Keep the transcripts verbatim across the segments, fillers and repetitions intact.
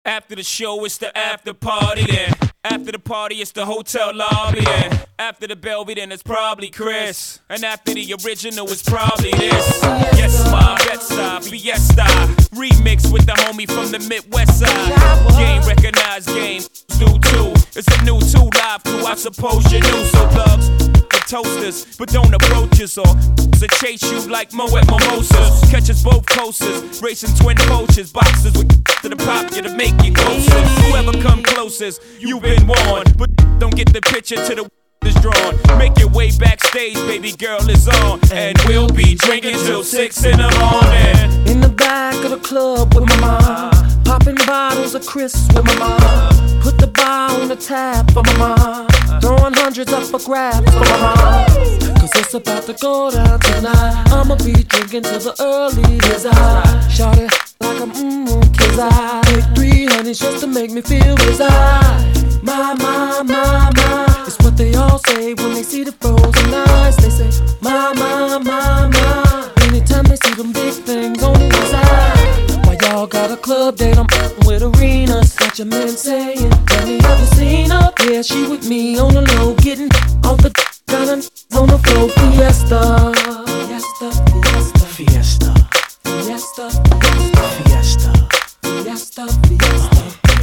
After the show, it's the after party then. After the party, it's the hotel lobby then. After the Belvy, then it's probably Chris. And after the original, it's probably this. Yes, my Bed-Stuy, Fiesta. Remix with the homie from the Midwest side. Game recognized, game do too. It's a new two live crew, I suppose you knew. So thugs, the toasters, but don't approach us or to chase you like Mo at Mimosas. Catch us both coasters, racing twin coaches, boxers with to the pop you to make you closer. Whoever come closest, you've been warned, but don't get the picture to the is drawn. Make your way backstage, baby girl is on, and we'll be drinking till six in the morning. In the back of the club with my mom, popping bottles of Chris with my mom. Put the bar on the tab for my mom, throwing hundreds up for grabs for my mom. Cause it's about to go down tonight. I'ma be drinking till the early as I shout it like I'm mmm, kids I take three honeys just to make me feel as I. My, my, my, my, it's what they all say when they see the frozen eyes. They say, my, my, my, my, anytime they see them big things on the side. Why y'all got a club date, I'm with arenas. Got your man saying, tell me have you seen her? Yeah, she with me on the low, getting off the got on the floor. Fiesta, fiesta, fiesta, Fiesta, fiesta, Fiesta, fiesta, fiesta,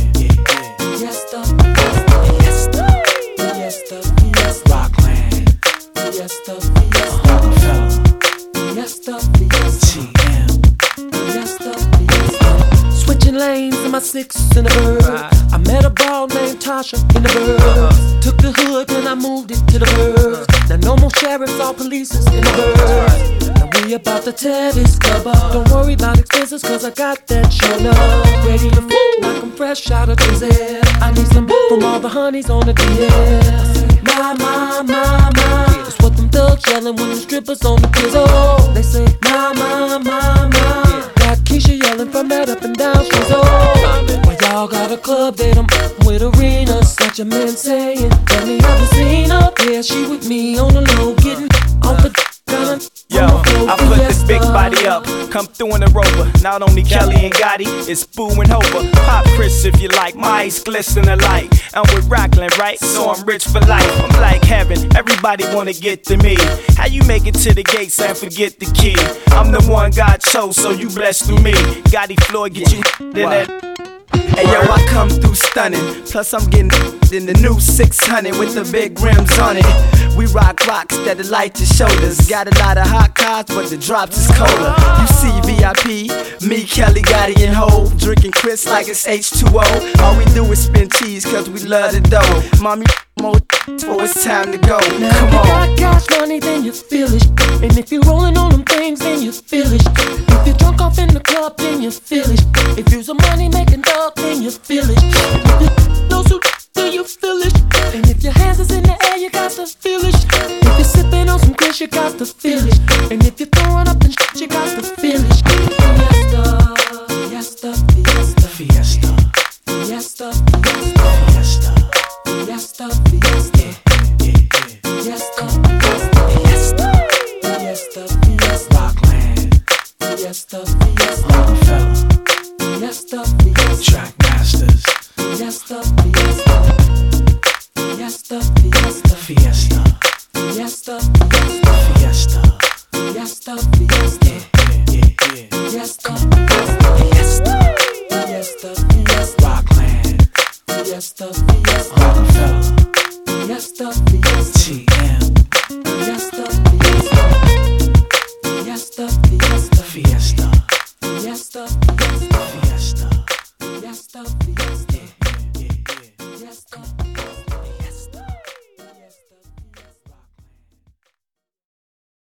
fiesta, fiesta, fiesta, fiesta, Rockland, fiesta, fiesta, Rockefeller, fiesta, fiesta, T M. fiesta, fiesta. Switching lanes in my six in the bird. I met a ball named Tasha in the bird. Took the hood and I moved it to the bird. Now no more sheriffs or polices in the bird. Now we about to tear this club up. Don't worry about expenses cause I got that show up. Ready to fool like I'm fresh out of prison. I need some boo from all the honeys on the D M. My, my, my, my, it's what them thugs yelling when the strippers on the pizzle. They say, my, my, my, my. Got Keisha yelling from that up and down streets. Oh, why y'all got a club date? I'm with arenas. Got your man saying, tell me have you seen her? Yeah, she with me on the low, getting off the gun. Yo, I put this big body up, come through in a Rover. Not only Kelly and Gotti, it's Boo and Hova. Pop Chris if you like, my eyes glisten alike. I'm with Rockland, right? So I'm rich for life. I'm like heaven, everybody wanna get to me. How you make it to the gates and forget the key? I'm the one God chose, so you blessed through me. Gotti Floyd, get you in that. Hey yo, I come through stunning. Plus I'm getting in the new six hundred with the big rims on it. We rock rocks that light your shoulders. Got a lot of hot cars, but the drops is colder. You see V I P, me, Kelly, Gotti, and Hov, drinking Chris like it's H two O. All we do is spin cheese cause we love the dough. Mommy, more so it's time to go. Now Come if you got on. cash money, then you feel it. And if you're rolling on them things, then you feel it. If you're drunk off in the club, then you feel it. If you're some money making dog, then you feel it. If you know so, then you feel it. And if your hands is in the air, you got to feel it. If you're sipping on some Chris, you got to feel it. And if you're throwing up and shit, you got to feel it. Fiesta, fiesta, fiesta, Fiesta, fiesta, Fiesta, fiesta, fiesta, fiesta, fiesta, fiesta, fiesta, Rockland, fiesta, fiesta, Rockefeller, fiesta, fiesta, Track Masters, fiesta, fiesta, fiesta, fiesta, Fiesta, fiesta, Fiesta, fiesta, fiesta, fiesta, fiesta, fiesta, fiesta, Rockland, fiesta, fiesta, Rockefeller, fiesta, fiesta, T M. fiesta.